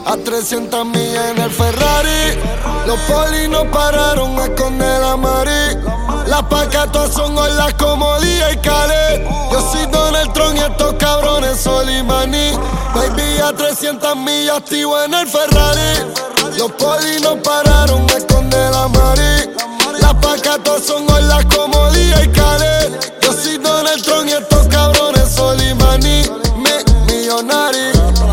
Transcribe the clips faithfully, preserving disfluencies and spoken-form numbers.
A trescientas millas en el Ferrari. Los polis no pararon a esconder la mari. Las pacas todas son olas como Día y Khaled. Yo soy Donald Trump y estos cabrones Solimani. Baby, a trescientas millas activo en el Ferrari. Los polis no pararon a esconder la mari. Las pacas todas son olas como Día y Khaled. Yo soy Donald Trump y estos cabrones Solimani. Mi, millonari,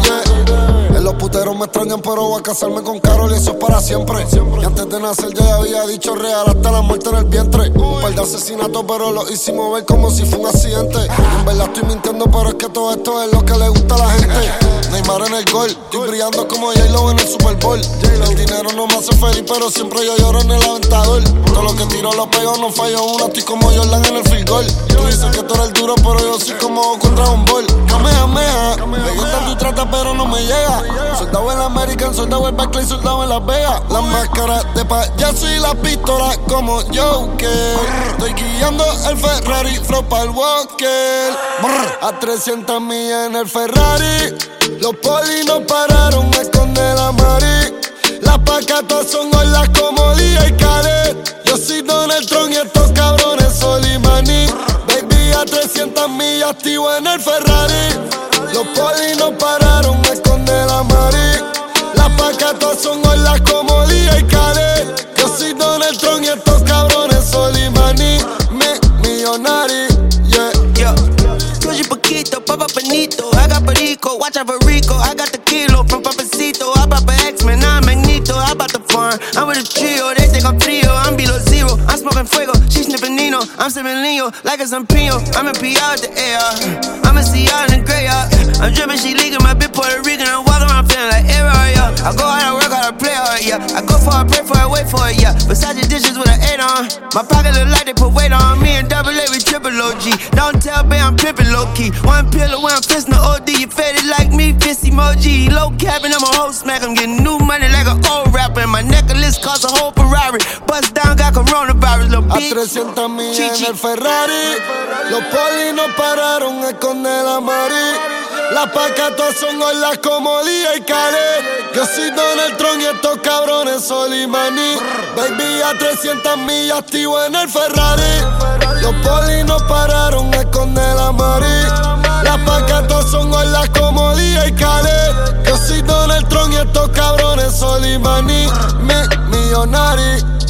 yeah. En los puteros me extrañan, pero voy a casarme con Carol y eso es para siempre. Y antes de nacer ya había dicho real hasta la muerte en el vientre. Un par de asesinatos, pero lo hicimos ver como si fue un accidente. Y en verdad estoy mintiendo, pero es que todo esto es lo que le gusta a la gente. Neymar en el gol, estoy brillando como J-Lo en el Super Bowl. El dinero no me hace feliz, pero siempre yo lloro en el aventador. Todo lo que tiro lo pego, no fallo una, estoy como Jordan en el field goal. Tú dices que tú eres el duro, pero yo soy como contra un ball. Kamehameha, me gusta tu trata, pero no me llega. Soldado en la American, soldado en Barclay, soldado en Las Vegas. Las máscaras de payaso y las pistolas como Joker. Estoy guiando el Ferrari, flow pa'l Walker. A trescientas millas en el Ferrari. Los polis no pararon a esconder la mari. Las pacas todas son olas como Día y Khaled. Yo soy Donald Trump y estos cabrones Solimani. Baby, a trescientas millas activo en el Ferrari. Los polis no pararon a esconder la mari. Las pacas todas son olas como Día y Khaled. Yo soy Donald Trump y estos cabrones Solimani. Mi, millonari, yeah. Yo, Tuyo Paquito, Papa Benito. I got Perico, watch out for Rico. I got the kilo from Papacito. I bought the X-Men, I'm Magneto. I bought the farm, I'm with a trio. They think I'm frio, I'm below zero. I'm smoking fuego, she sniffing Nino. I'm sipping Leo, like it's un Pino. I'm a P out the air, I'm a C out in the gray, yeah. I'm dripping, she leaking, my bitch Puerto Rican. I'm walking around feeling like error, yeah. I go out and work hard, I play hard, yeah. I go for it, pray for it, wait for it, yeah. Beside the dishes with an eight on. My pocket look like they put weight on me and double A with triple O G. Don't tell me I'm pimping low key. One pillar when I'm fisting the O D. You faded like me, fist emoji. Low cabin, I'm a whole smack. I'm getting new money like an old rapper. And my necklace costs a whole Ferrari. Bust down, got coronavirus, little A bitch. trescientas millas en el Ferrari. Los polis no pararon a esconder la mari. Las pacas todas son olas como Día y Khaled. Yo soy Donald Trump y estos cabrones Solimani. Baby, a trescientas millas activo en el Ferrari. Los polis no pararon a esconder la mari. Las pacas todas son olas como Día y Khaled. Yo soy Donald Trump y estos cabrones Solimani. Mi, millonari.